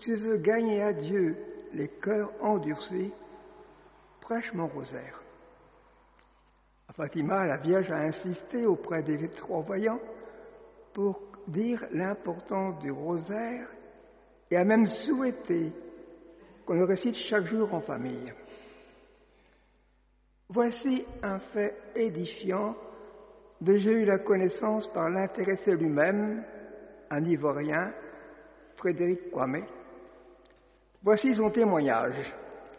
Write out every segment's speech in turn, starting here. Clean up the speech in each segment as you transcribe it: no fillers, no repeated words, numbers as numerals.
tu veux gagner à Dieu les cœurs endurcis, prêche mon rosaire. À Fatima, la Vierge a insisté auprès des 3 voyants pour dire l'importance du rosaire et a même souhaité qu'on le récite chaque jour en famille. Voici un fait édifiant dont j'ai eu la connaissance par l'intéressé lui-même, un Ivoirien, Frédéric Kwame. Voici son témoignage.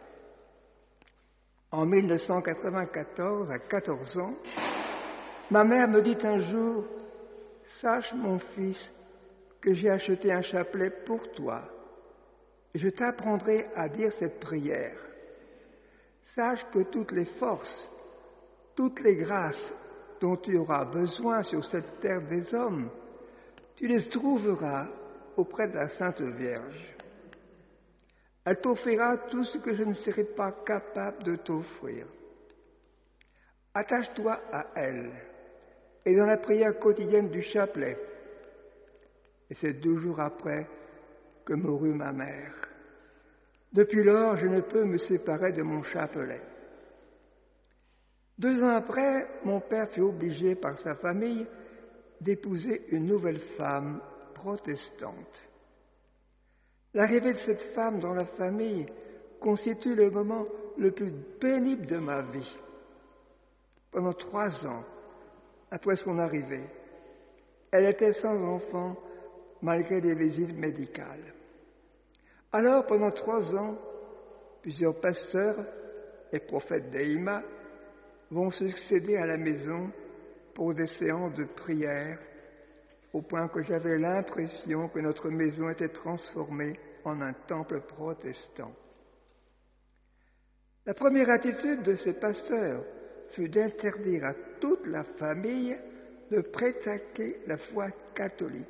En 1994, à 14 ans, ma mère me dit un jour « Sache, mon fils, que j'ai acheté un chapelet pour toi. Je t'apprendrai à dire cette prière. Sache que toutes les forces, toutes les grâces dont tu auras besoin sur cette terre des hommes, tu les trouveras auprès de la Sainte Vierge. Elle t'offrira tout ce que je ne serai pas capable de t'offrir. Attache-toi à elle et dans la prière quotidienne du chapelet. » Et c'est 2 jours après que mourut ma mère. Depuis lors, je ne peux me séparer de mon chapelet. 2 ans après, mon père fut obligé par sa famille d'épouser une nouvelle femme protestante. L'arrivée de cette femme dans la famille constitue le moment le plus pénible de ma vie. Pendant 3 ans, après son arrivée, elle était sans enfant malgré des visites médicales. Alors, pendant 3 ans, plusieurs pasteurs et prophètes d'Eïma vont succéder à la maison pour des séances de prière, au point que j'avais l'impression que notre maison était transformée en un temple protestant. La première attitude de ces pasteurs fut d'interdire à toute la famille de pratiquer la foi catholique,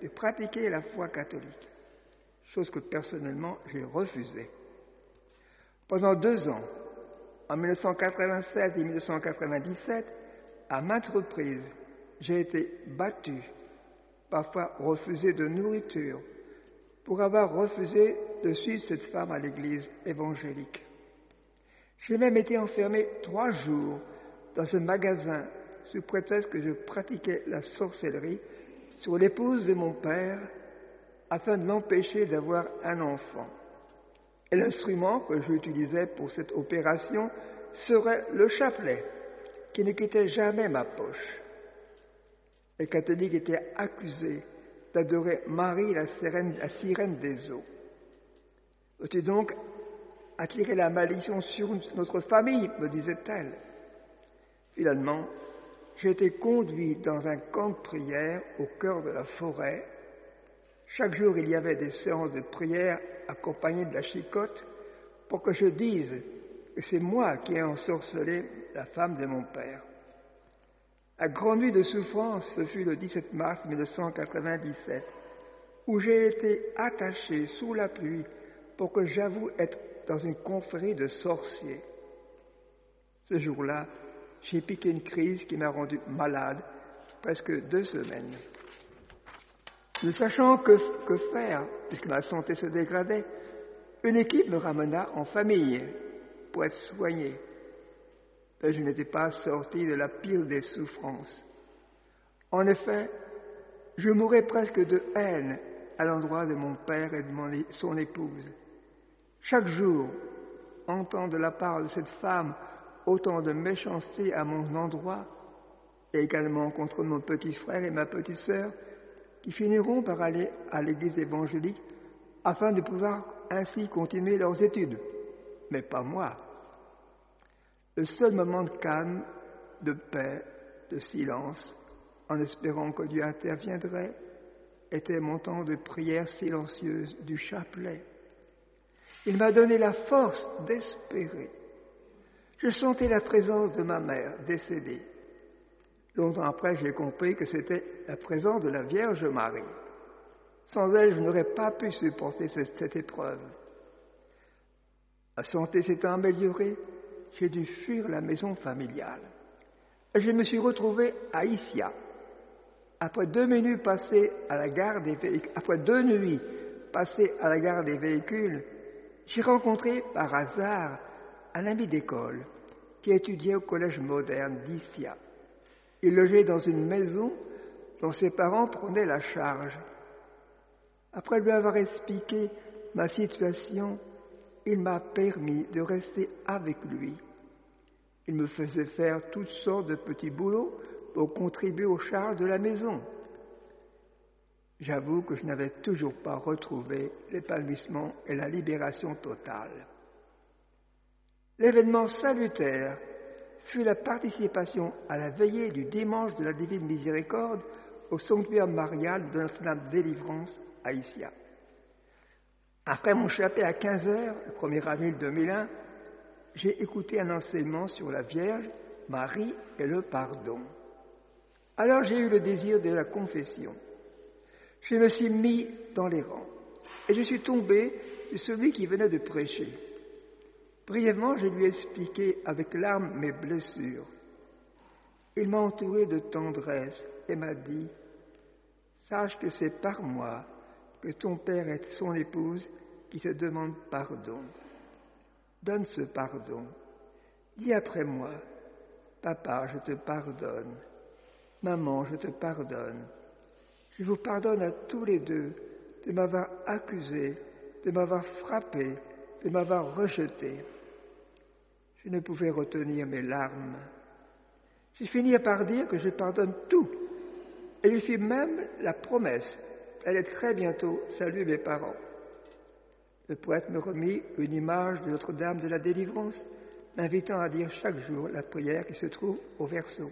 chose que personnellement j'ai refusée. Pendant 2 ans, en 1987 et 1997, à maintes reprises, j'ai été battu, parfois refusé de nourriture, pour avoir refusé de suivre cette femme à l'église évangélique. J'ai même été enfermé 3 jours dans un magasin sous prétexte que je pratiquais la sorcellerie sur l'épouse de mon père afin de l'empêcher d'avoir un enfant. Et l'instrument que j'utilisais pour cette opération serait le chapelet, qui ne quittait jamais ma poche. Les catholiques étaient accusés d'adorer Marie, la sirène des eaux. Veux-tu donc attirer la malédiction sur notre famille, me disait-elle. Finalement, j'ai été conduit dans un camp de prière au cœur de la forêt. Chaque jour, il y avait des séances de prière accompagnées de la chicotte pour que je dise que c'est moi qui ai ensorcelé la femme de mon père. La grande nuit de souffrance, ce fut le 17 mars 1997, où j'ai été attaché sous la pluie pour que j'avoue être dans une confrérie de sorciers. Ce jour-là, j'ai piqué une crise qui m'a rendu malade presque 2 semaines. Ne sachant que faire, puisque ma santé se dégradait, une équipe me ramena en famille pour être soigné. Mais je n'étais pas sorti de la pire des souffrances. En effet, je mourais presque de haine à l'endroit de mon père et de son épouse. Chaque jour, entendre de la part de cette femme autant de méchanceté à mon endroit, et également contre mon petit frère et ma petite sœur, qui finiront par aller à l'église évangélique afin de pouvoir ainsi continuer leurs études. Mais pas moi. Le seul moment de calme, de paix, de silence, en espérant que Dieu interviendrait, était mon temps de prière silencieuse du chapelet. Il m'a donné la force d'espérer. Je sentais la présence de ma mère décédée. Longtemps après, j'ai compris que c'était la présence de la Vierge Marie. Sans elle, je n'aurais pas pu supporter cette épreuve. Ma santé s'étant améliorée, j'ai dû fuir la maison familiale. Et je me suis retrouvé à Issia. Après 2 nuits passées à la gare des véhicules, après 2 nuits passais à la gare des véhicules, j'ai rencontré par hasard un ami d'école qui étudiait au collège moderne d'Issia. Il logeait dans une maison dont ses parents prenaient la charge. Après lui avoir expliqué ma situation, il m'a permis de rester avec lui. Il me faisait faire toutes sortes de petits boulots pour contribuer aux charges de la maison. J'avoue que je n'avais toujours pas retrouvé l'épanouissement et la libération totale. L'événement salutaire fut la participation à la veillée du dimanche de la Divine Miséricorde au sanctuaire marial de Notre-Dame Délivrance à Issia. Après mon chapelet à 15h, le 1er avril 2001, j'ai écouté un enseignement sur la Vierge, Marie et le pardon. Alors j'ai eu le désir de la confession. Je me suis mis dans les rangs et je suis tombé sur celui qui venait de prêcher. Brièvement, je lui ai expliqué avec larmes mes blessures. Il m'a entouré de tendresse et m'a dit « Sache que c'est par moi que ton père et son épouse qui te demandent pardon. Donne ce pardon. Dis après moi, papa, je te pardonne. Maman, je te pardonne. Je vous pardonne à tous les deux de m'avoir accusé, de m'avoir frappé, de m'avoir rejeté. » Je ne pouvais retenir mes larmes. J'ai fini par dire que je pardonne tout. Et je fis même la promesse d'aller très bientôt saluer mes parents. Le poète me remit une image de Notre-Dame de la Délivrance, m'invitant à dire chaque jour la prière qui se trouve au verso.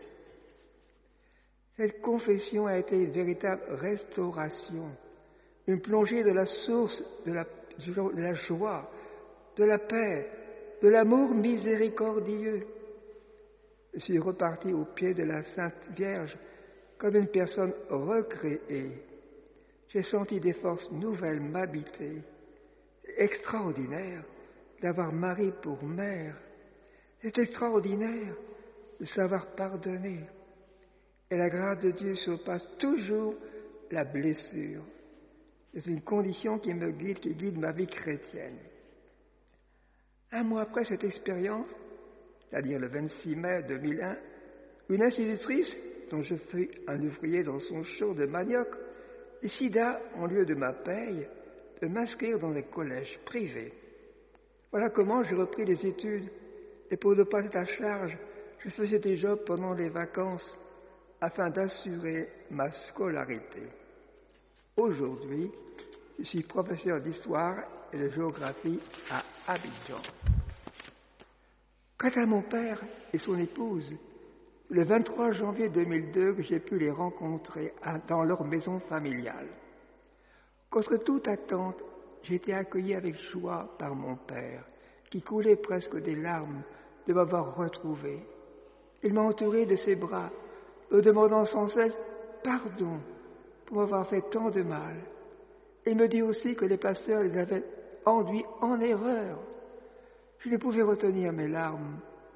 Cette confession a été une véritable restauration, une plongée de la source de la joie, de la paix, de l'amour miséricordieux. Je suis reparti au pied de la Sainte Vierge comme une personne recréée. J'ai senti des forces nouvelles m'habiter. C'est extraordinaire d'avoir Marie pour mère. C'est extraordinaire de savoir pardonner. Et la grâce de Dieu surpasse toujours la blessure. C'est une condition qui me guide, qui guide ma vie chrétienne. Un mois après cette expérience, c'est-à-dire le 26 mai 2001, une institutrice, dont je fus un ouvrier dans son champ de manioc, décida, en lieu de ma paye, de m'inscrire dans les collèges privés. Voilà comment j'ai repris les études, et pour ne pas être à charge, je faisais des jobs pendant les vacances, afin d'assurer ma scolarité. Aujourd'hui, je suis professeur d'histoire et de géographie à Abidjan. Quant à mon père et son épouse, le 23 janvier 2002, j'ai pu les rencontrer dans leur maison familiale. Contre toute attente, j'ai été accueilli avec joie par mon père, qui coulait presque des larmes de m'avoir retrouvé. Il m'a entouré de ses bras, me demandant sans cesse pardon pour m'avoir fait tant de mal. Il me dit aussi que les pasteurs les avaient induits en erreur. Je ne pouvais retenir mes larmes.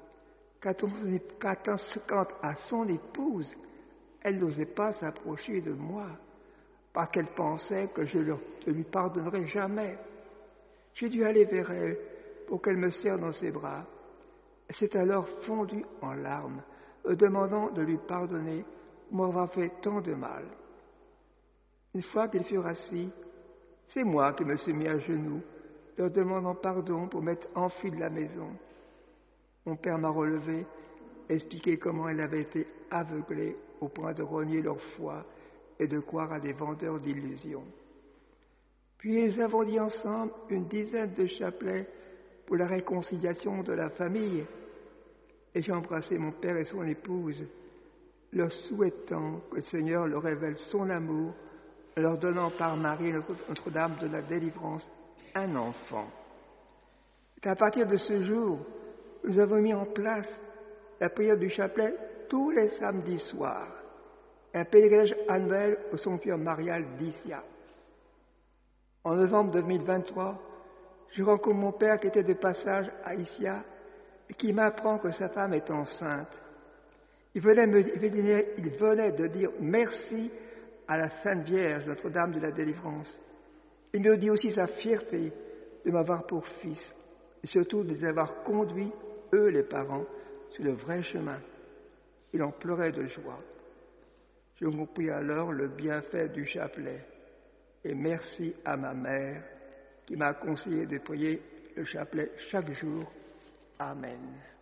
Quant à son épouse, elle n'osait pas s'approcher de moi, parce qu'elle pensait que je ne lui pardonnerais jamais. J'ai dû aller vers elle pour qu'elle me serre dans ses bras. Elle s'est alors fondue en larmes, me demandant de lui pardonner pour m'avoir fait tant de mal. Une fois qu'ils furent assis, c'est moi qui me suis mis à genoux, leur demandant pardon pour m'être enfui de la maison. Mon père m'a relevé, expliqué comment elle avait été aveuglée au point de renier leur foi et de croire à des vendeurs d'illusions. Puis nous avons dit ensemble une dizaine de chapelets pour la réconciliation de la famille, et j'ai embrassé mon père et son épouse, leur souhaitant que le Seigneur leur révèle son amour, leur donnant par Marie, Notre-Dame de la Délivrance, un enfant. Et à partir de ce jour, nous avons mis en place la prière du chapelet tous les samedis soirs, un pèlerinage annuel au sanctuaire marial d'Issia. En novembre 2023, je rencontre mon père qui était de passage à Issia et qui m'apprend que sa femme est enceinte. Il venait de dire merci à la Sainte Vierge, Notre-Dame de la Délivrance. Il me dit aussi sa fierté de m'avoir pour fils et surtout de les avoir conduits, eux les parents, sur le vrai chemin. Il en pleurait de joie. Je compris alors le bienfait du chapelet et merci à ma mère qui m'a conseillé de prier le chapelet chaque jour. Amen.